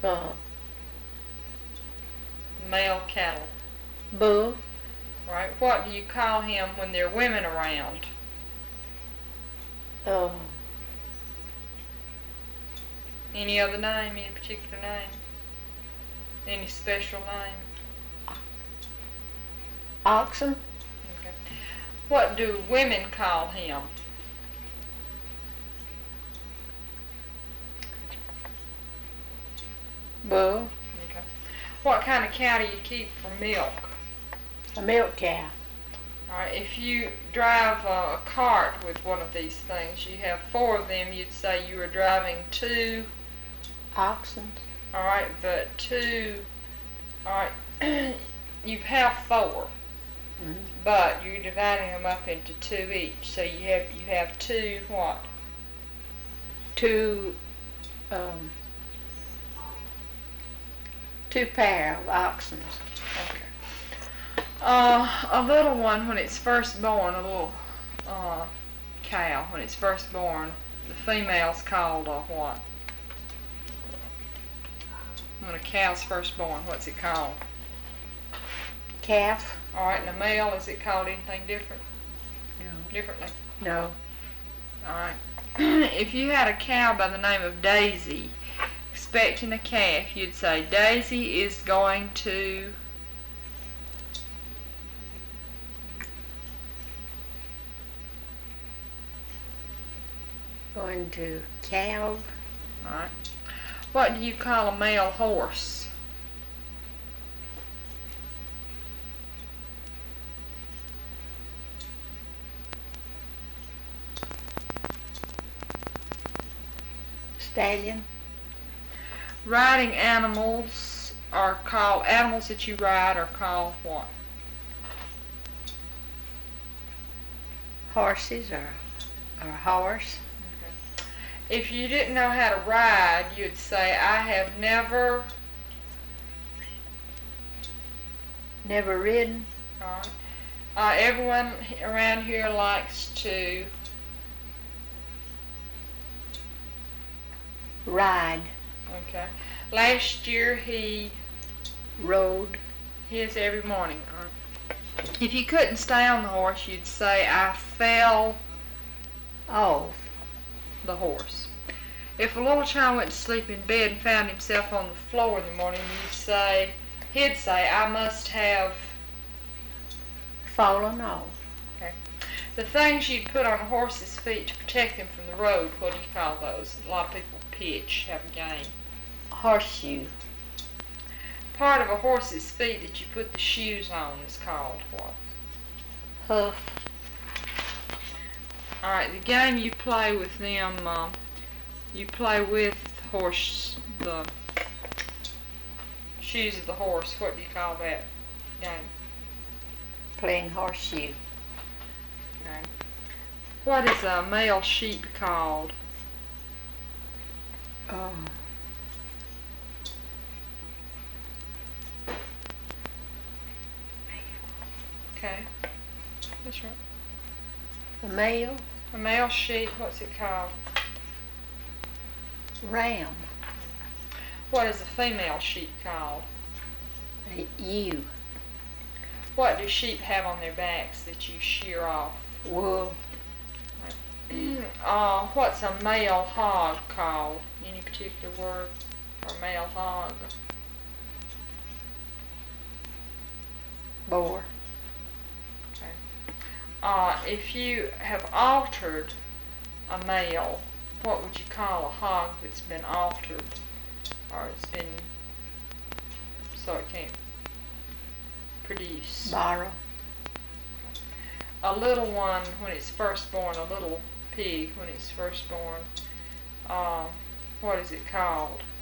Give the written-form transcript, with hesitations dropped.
Male cattle. Bull. Right. What do you call him when there are women around? Any other name? Any particular name? Any special name? Oxen. Okay. What do women call him? Bull. Okay. What kind of cow do you keep for milk? A milk cow. Alright, if you drive a cart with one of these things, you have 4 of them, you'd say you were driving 2 oxen. Alright, but 2, alright, you have 4, but you're dividing them up into 2 each, so you have 2 what? 2 pair of oxen. Okay. A little one, when it's first born, a little cow, when it's first born, the female's called a what? When a cow's first born, what's it called? Calf. Alright, and a male, is it called anything different? No. Differently? No. Alright. If you had a cow by the name of Daisy, expecting a calf, you'd say, Daisy is going to... Going to calve. Alright. What do you call a male horse? Stallion. Riding animals are called, animals that you ride are called what? Horses or horse. Okay. If you didn't know how to ride, you'd say, I have never ridden. Alright. Everyone around here likes to ride. Okay. Last year he rode his every morning. If you couldn't stay on the horse, you'd say, I fell off the horse. If a little child went to sleep in bed and found himself on the floor in the morning, he'd say, I must have fallen off. Okay. The things you'd put on a horse's feet to protect them from the road, what do you call those? A lot of people pitch, have a game. Horseshoe. Part of a horse's feet that you put the shoes on is called what? Hoof. Alright, the game you play with them, you play with the shoes of the horse. What do you call that game? Playing horseshoe. Okay. What is a male sheep called? Okay. That's right. A male? A male sheep, what's it called? Ram. What is a female sheep called? A ewe. What do sheep have on their backs that you shear off? Wool. What's a male hog called? Any particular word for a male hog? Boar. Okay. If you have altered a male, what would you call a hog that's been altered? Or it's been so it can't produce? Borrow. A little one when it's first born, a little pig when it's first born, what is it called?